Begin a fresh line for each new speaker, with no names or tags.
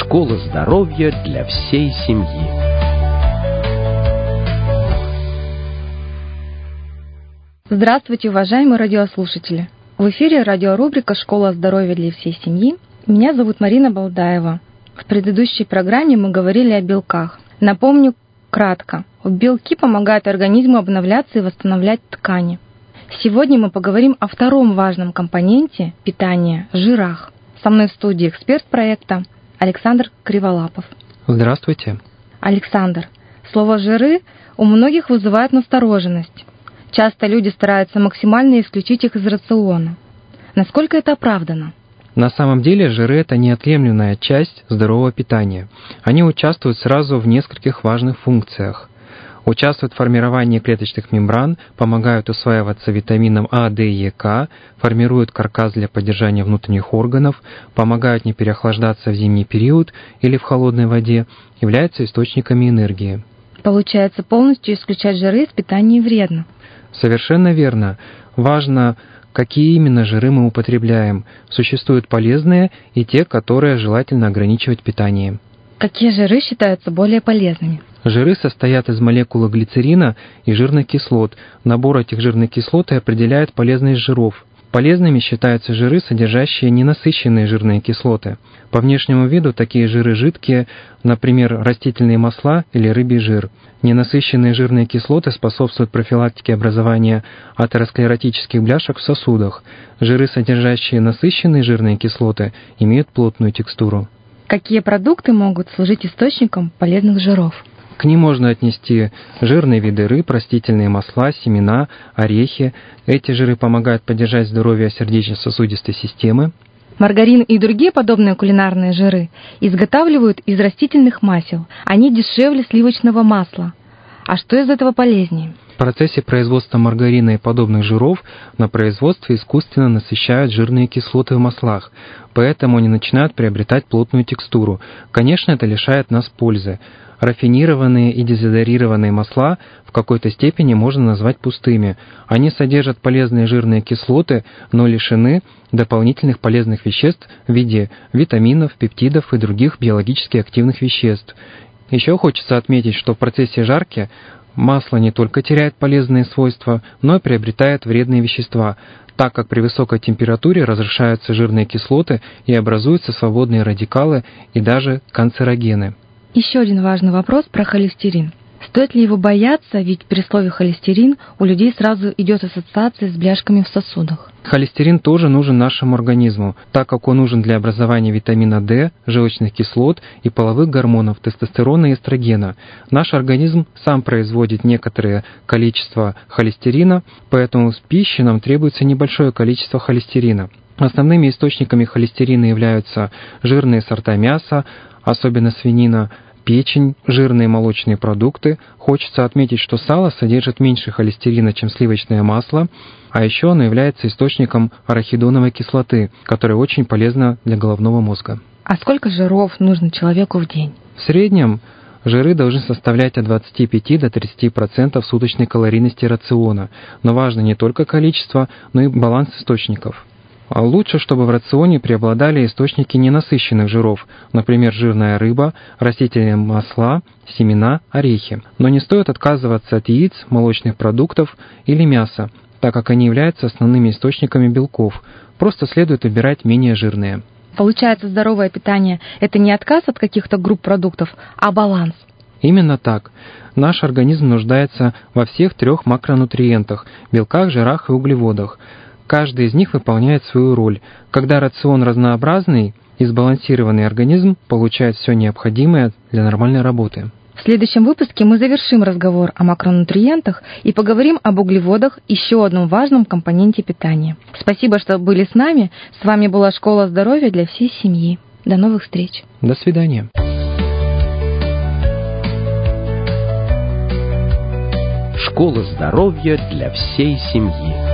Школа здоровья для всей семьи.
Здравствуйте, уважаемые радиослушатели! В эфире радиорубрика «Школа здоровья для всей семьи». Меня зовут Марина Балдаева. В предыдущей программе мы говорили о белках. Напомню кратко. Белки помогают организму обновляться и восстанавливать ткани. Сегодня мы поговорим о втором важном компоненте питания – жирах. Со мной в студии эксперт проекта Александр Криволапов.
Здравствуйте.
Александр, слово «жиры» у многих вызывает настороженность. Часто люди стараются максимально исключить их из рациона. Насколько это оправдано?
На самом деле жиры – это неотъемлемая часть здорового питания. Они участвуют сразу в нескольких важных функциях. Участвуют в формировании клеточных мембран, помогают усваиваться витаминам А, Д и К, формируют каркас для поддержания внутренних органов, помогают не переохлаждаться в зимний период или в холодной воде, являются источниками энергии.
Получается, полностью исключать жиры из питания вредно.
Совершенно верно. Важно, какие именно жиры мы употребляем. Существуют полезные и те, которые желательно ограничивать в питании.
Какие жиры считаются более полезными?
Жиры состоят из молекулы глицерина и жирных кислот. Набор этих жирных кислот и определяет полезность жиров. Полезными считаются жиры, содержащие ненасыщенные жирные кислоты. По внешнему виду такие жиры жидкие, например, растительные масла или рыбий жир. Ненасыщенные жирные кислоты способствуют профилактике образования атеросклеротических бляшек в сосудах. Жиры, содержащие насыщенные жирные кислоты, имеют плотную текстуру.
Какие продукты могут служить источником полезных жиров?
К ним можно отнести жирные виды рыб, растительные масла, семена, орехи. Эти жиры помогают поддержать здоровье сердечно-сосудистой системы.
Маргарин и другие подобные кулинарные жиры изготавливают из растительных масел. Они дешевле сливочного масла. А что из этого полезнее?
В процессе производства маргарина и подобных жиров на производстве искусственно насыщают жирные кислоты в маслах, поэтому они начинают приобретать плотную текстуру. Конечно, это лишает нас пользы. Рафинированные и дезодорированные масла в какой-то степени можно назвать пустыми. Они содержат полезные жирные кислоты, но лишены дополнительных полезных веществ в виде витаминов, пептидов и других биологически активных веществ. Еще хочется отметить, что в процессе жарки масло не только теряет полезные свойства, но и приобретает вредные вещества, так как при высокой температуре разрушаются жирные кислоты и образуются свободные радикалы и даже канцерогены.
Еще один важный вопрос про холестерин. Стоит ли его бояться, ведь при слове «холестерин» у людей сразу идет ассоциация с бляшками в сосудах.
Холестерин тоже нужен нашему организму, так как он нужен для образования витамина D, желчных кислот и половых гормонов тестостерона и эстрогена. Наш организм сам производит некоторое количество холестерина, поэтому в пище нам требуется небольшое количество холестерина. Основными источниками холестерина являются жирные сорта мяса, особенно свинина, печень, жирные молочные продукты. Хочется отметить, что сало содержит меньше холестерина, чем сливочное масло, а еще оно является источником арахидоновой кислоты, которая очень полезна для головного мозга.
А сколько жиров нужно человеку в день?
В среднем жиры должны составлять от 25 до 30% суточной калорийности рациона, но важно не только количество, но и баланс источников. А лучше, чтобы в рационе преобладали источники ненасыщенных жиров, например, жирная рыба, растительные масла, семена, орехи. Но не стоит отказываться от яиц, молочных продуктов или мяса, так как они являются основными источниками белков. Просто следует выбирать менее жирные.
Получается, здоровое питание – это не отказ от каких-то групп продуктов, а баланс.
Именно так. Наш организм нуждается во всех трех макронутриентах – белках, жирах и углеводах. Каждый из них выполняет свою роль. Когда рацион разнообразный и сбалансированный, организм получает все необходимое для нормальной работы.
В следующем выпуске мы завершим разговор о макронутриентах и поговорим об углеводах, еще одном важном компоненте питания. Спасибо, что были с нами. С вами была Школа здоровья для всей семьи. До новых встреч.
До свидания.
Школа здоровья для всей семьи.